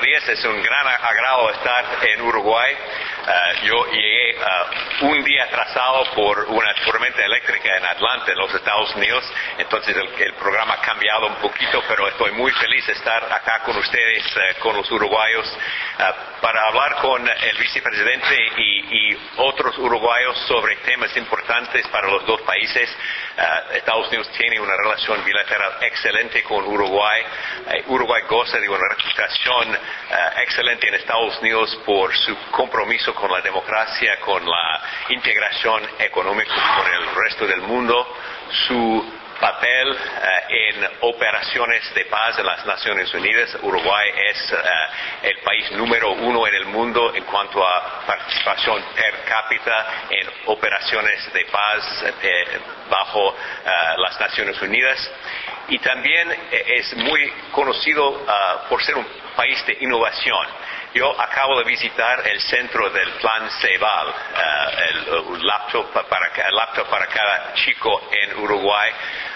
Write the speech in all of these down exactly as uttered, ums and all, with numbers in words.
días. Es un gran agrado estar en Uruguay. Uh, yo llegué uh, un día atrasado por una tormenta eléctrica en Atlanta, en los Estados Unidos. Entonces el, el programa ha cambiado un poquito, pero estoy muy feliz de estar acá con ustedes, uh, con los uruguayos, uh, para hablar con el vicepresidente y, y otros uruguayos sobre temas importantes para los dos países. Uh, Estados Unidos tiene una relación bilateral excelente con Uruguay. Uh, Uruguay goza de una reputación uh, excelente en Estados Unidos por su compromiso con la democracia, con la integración económica con el resto del mundo, su papel uh, en operaciones de paz en las Naciones Unidas. Uruguay es uh, el país número uno en el mundo en cuanto a participación per cápita en operaciones de paz eh, bajo uh, las Naciones Unidas. Y también eh, es muy conocido uh, por ser un país de innovación. Yo acabo de visitar el centro del Plan Ceibal, uh, el, el, laptop para, el laptop para cada chico en Uruguay.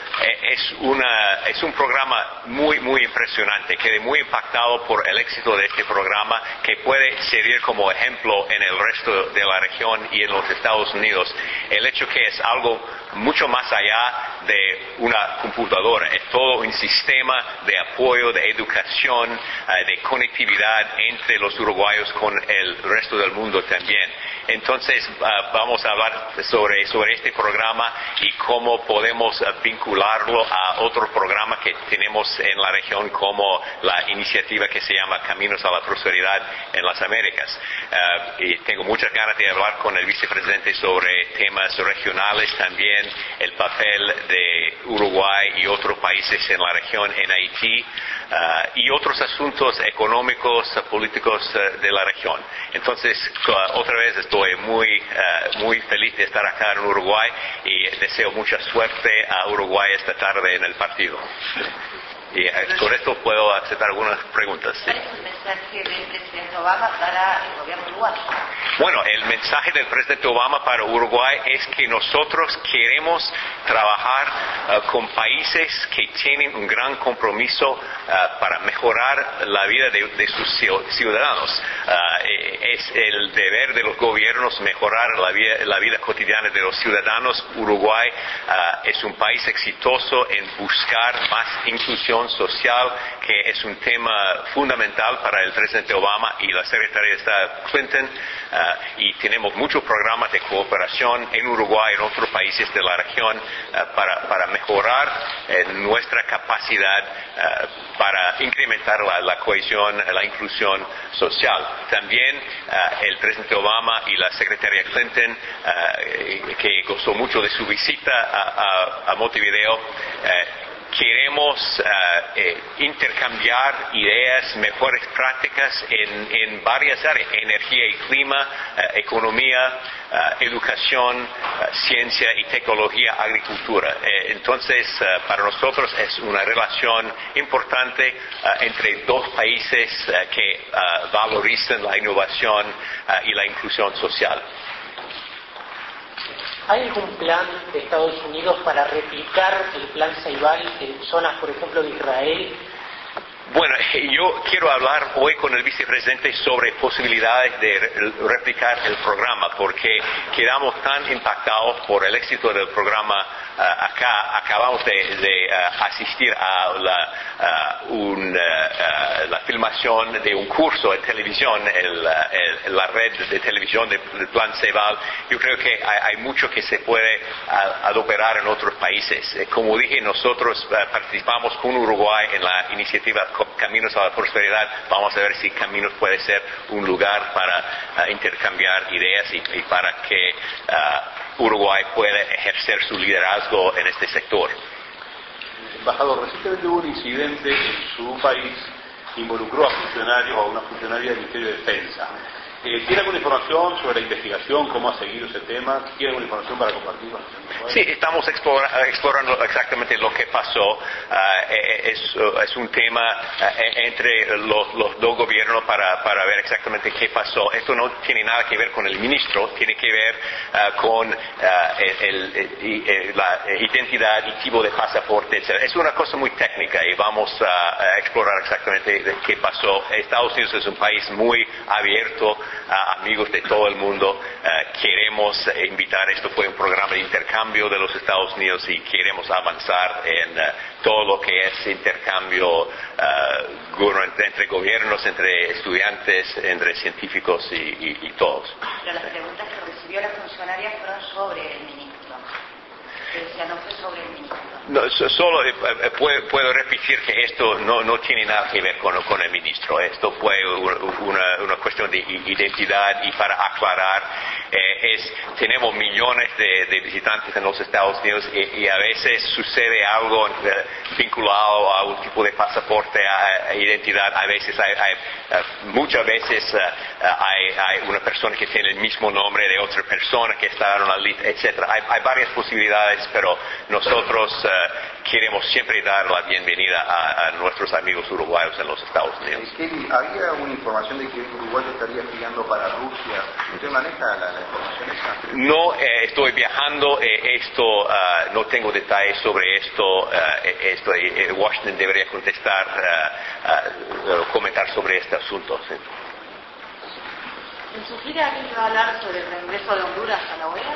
Es, una, es un programa muy, muy impresionante. Quedé muy impactado por el éxito de este programa, que puede servir como ejemplo en el resto de la región y en los Estados Unidos. El hecho que es algo mucho más allá de una computadora, es todo un sistema de apoyo, de educación, de conectividad entre los uruguayos con el resto del mundo también. Entonces uh, vamos a hablar sobre, sobre este programa y cómo podemos uh, vincularlo a otro programa que tenemos en la región, como la iniciativa que se llama Caminos a la Prosperidad en las Américas. Uh, y tengo muchas ganas de hablar con el vicepresidente sobre temas regionales también, el papel de Uruguay y otros países en la región, en Haití, uh, y otros asuntos económicos, políticos uh, de la región. Entonces, uh, otra vez estoy muy, uh, muy feliz de estar acá en Uruguay y deseo mucha suerte a Uruguay esta tarde en el partido. Y uh, con esto puedo aceptar algunas preguntas. ¿Sí? ¿Cuál es el mensaje del presidente Obama para el gobierno uruguayo? Bueno, el mensaje del presidente Obama para Uruguay es que nosotros queremos trabajar uh, con países que tienen un gran compromiso uh, para mejorar la vida de, de sus ciudadanos. Uh, es el deber de los gobiernos mejorar la vida, la vida cotidiana de los ciudadanos. Uruguay uh, es un país exitoso en buscar más inclusión social, que es un tema fundamental para el presidente Obama y la secretaria de Estado Clinton. Uh, y tenemos muchos programas de cooperación en Uruguay y en otros países de la región uh, para, para mejorar uh, nuestra capacidad uh, para incrementar la, la cohesión, la inclusión social. También uh, el presidente Obama y la secretaria Clinton, uh, que gozó mucho de su visita a, a, a Montevideo, uh, queremos uh, eh, intercambiar ideas, mejores prácticas en, en varias áreas: energía y clima, uh, economía, uh, educación, uh, ciencia y tecnología, agricultura. Eh, entonces, uh, para nosotros es una relación importante uh, entre dos países uh, que uh, valorizan la innovación uh, y la inclusión social. ¿Hay algún plan de Estados Unidos para replicar el plan Ceibal en zonas, por ejemplo, de Israel? Bueno, yo quiero hablar hoy con el vicepresidente sobre posibilidades de replicar el programa, porque quedamos tan impactados por el éxito del programa. Uh, acá acabamos de, de uh, asistir a la, uh, un, uh, uh, la filmación de un curso en televisión, el, uh, el, la red de televisión del de Plan Ceibal. Yo creo que hay, hay mucho que se puede uh, adoptar en otros países. Eh, como dije, nosotros uh, participamos con Uruguay en la iniciativa Caminos a la Prosperidad. Vamos a ver si Caminos puede ser un lugar para uh, intercambiar ideas y, y para que uh, Uruguay pueda ejercer su liderazgo en este sector. Embajador, recientemente hubo un incidente en su país que involucró a funcionarios o a una funcionaria del Ministerio de Defensa. Eh, ¿Tiene alguna información sobre la investigación, cómo ha seguido ese tema? ¿Tiene alguna información para compartirla? Sí, estamos explora, explorando exactamente lo que pasó. Uh, es, es un tema uh, entre los, los dos gobiernos para, para ver exactamente qué pasó. Esto no tiene nada que ver con el ministro, tiene que ver uh, con uh, el, el, el, la identidad y tipo de pasaporte, etcétera. Es una cosa muy técnica y vamos a, a explorar exactamente qué pasó. Estados Unidos es un país muy abierto a amigos de todo el mundo. Uh, queremos invitar, esto fue un programa de intercambio de los Estados Unidos y queremos avanzar en uh, todo lo que es intercambio uh, entre gobiernos, entre estudiantes, entre científicos y, y, y todos. Pero las preguntas que recibió la funcionaria fueron sobre el ministro. O sea, no fue sobre el ministro. No, solo eh, puedo, puedo repetir que esto no, no tiene nada que ver con, con el ministro. Esto fue una, una cuestión de identidad y para aclarar, eh, es, tenemos millones de, de visitantes en los Estados Unidos y, y a veces sucede algo eh, vinculado a un tipo de pasaporte, a, a identidad. A veces hay, hay uh, muchas veces uh, hay, hay una persona que tiene el mismo nombre de otra persona que está en una lista, etcétera. Hay, hay varias posibilidades, pero nosotros uh, queremos siempre dar la bienvenida a, a nuestros amigos uruguayos en los Estados Unidos. Kelly, había una información de que Uruguay estaría estudiando para Rusia. ¿Usted maneja la, la información esa? No eh, estoy viajando, eh, esto uh, no tengo detalles sobre esto. Uh, esto eh, Washington debería contestar, uh, uh, comentar sobre este asunto. ¿Sí? ¿En su gira alguien va a hablar sobre el regreso de Honduras a la O E A?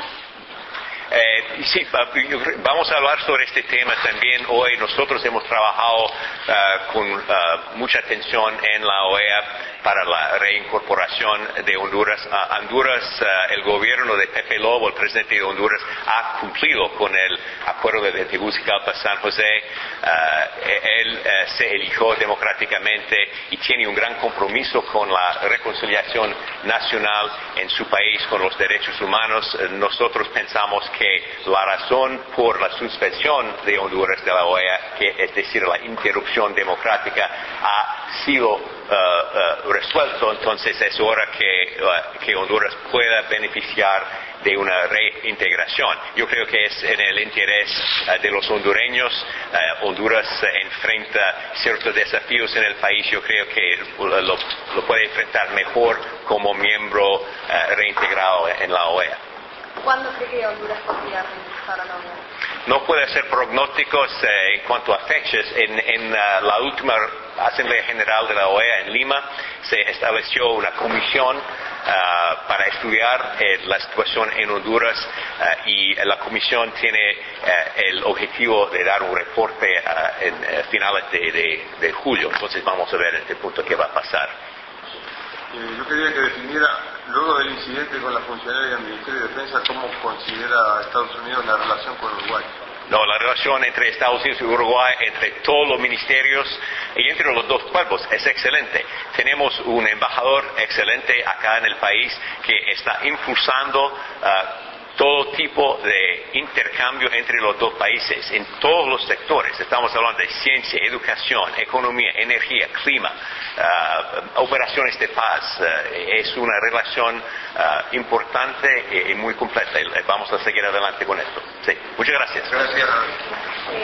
Eh, sí, vamos a hablar sobre este tema también hoy. Nosotros hemos trabajado uh, con uh, mucha atención en la O E A para la reincorporación de Honduras. Uh, Honduras, uh, el gobierno de Pepe Lobo, el presidente de Honduras, ha cumplido con el acuerdo de Tegucigalpa-San José. Uh, él uh, se eligió democráticamente y tiene un gran compromiso con la reconciliación nacional en su país, con los derechos humanos. Uh, nosotros pensamos que la razón por la suspensión de Honduras de la O E A, que es decir, la interrupción democrática, ha sido uh, uh, resuelto. Entonces es hora que, uh, que Honduras pueda beneficiar de una reintegración. Yo creo que es en el interés uh, de los hondureños. Uh, Honduras uh, enfrenta ciertos desafíos en el país. Yo creo que lo, lo puede enfrentar mejor como miembro uh, reintegrado en la O E A. ¿Cuándo cree que Honduras podría regresar a la O E A? No puedo hacer pronósticos eh, en cuanto a fechas. En, en uh, la última Asamblea General de la O E A en Lima se estableció una comisión uh, para estudiar eh, la situación en Honduras uh, y la comisión tiene uh, el objetivo de dar un reporte uh, en uh, finales de, de, de julio. Entonces vamos a ver en este punto qué va a pasar. Eh, yo quería que definiera, luego del incidente con la funcionaria del Ministerio de Defensa, cómo considera Estados Unidos la relación con Uruguay. No, la relación entre Estados Unidos y Uruguay, entre todos los ministerios y entre los dos pueblos es excelente. Tenemos un embajador excelente acá en el país que está impulsando uh, todo tipo de intercambio entre los dos países en todos los sectores. Estamos hablando de ciencia, educación, economía, energía, clima, uh, operaciones de paz. Uh, es una relación uh, importante y muy completa. Vamos a seguir adelante con esto. Sí. Muchas gracias. Gracias.